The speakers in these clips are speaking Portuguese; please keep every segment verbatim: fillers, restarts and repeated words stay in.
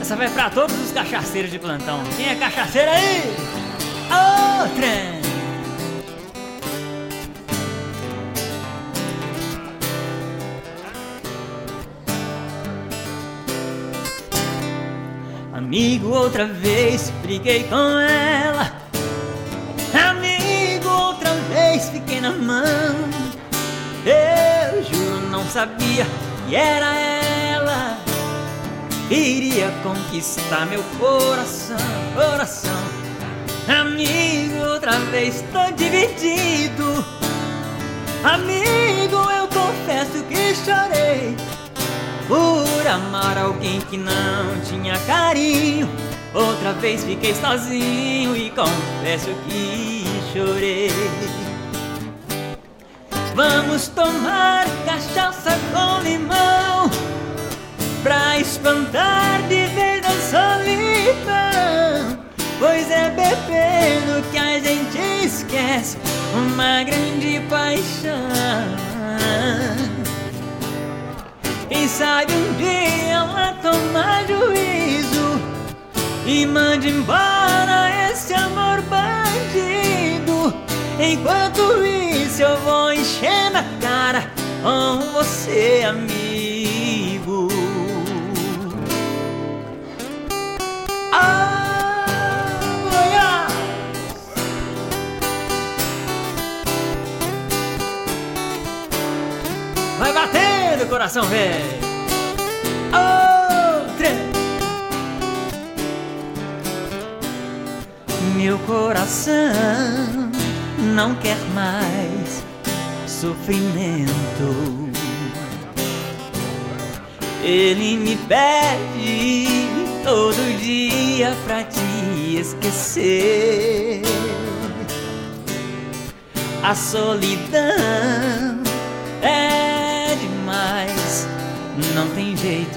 Essa vai pra todos os cachaceiros de plantão. Quem é cachaceiro aí? Ô, trem! Amigo, outra vez briguei com ela. Amigo, outra vez fiquei na mão. Eu juro, não sabia que era ela. Iria conquistar meu coração, coração. Amigo, outra vez tô dividido. Amigo, eu confesso que chorei por amar alguém que não tinha carinho. Outra vez fiquei sozinho e confesso que chorei. Vamos tomar cachaça com limão pra espantar de vez a solidão. Pois é bebendo que a gente esquece uma grande paixão. Quem sabe um dia ela toma juízo e manda embora esse amor bandido. Enquanto isso eu vou enchendo a cara com você, amigo. Ah, Goiás! Vai batendo, coração velho. Outra. Meu coração não quer mais sofrimento. Ele me pede todo dia pra te esquecer. A solidão é demais, não tem jeito.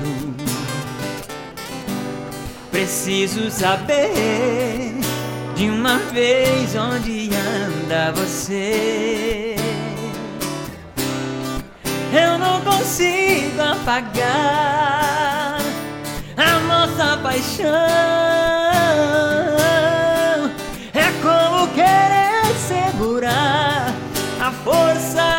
Preciso saber de uma vez onde anda você. Eu não consigo apagar a nossa paixão. É como querer segurar a força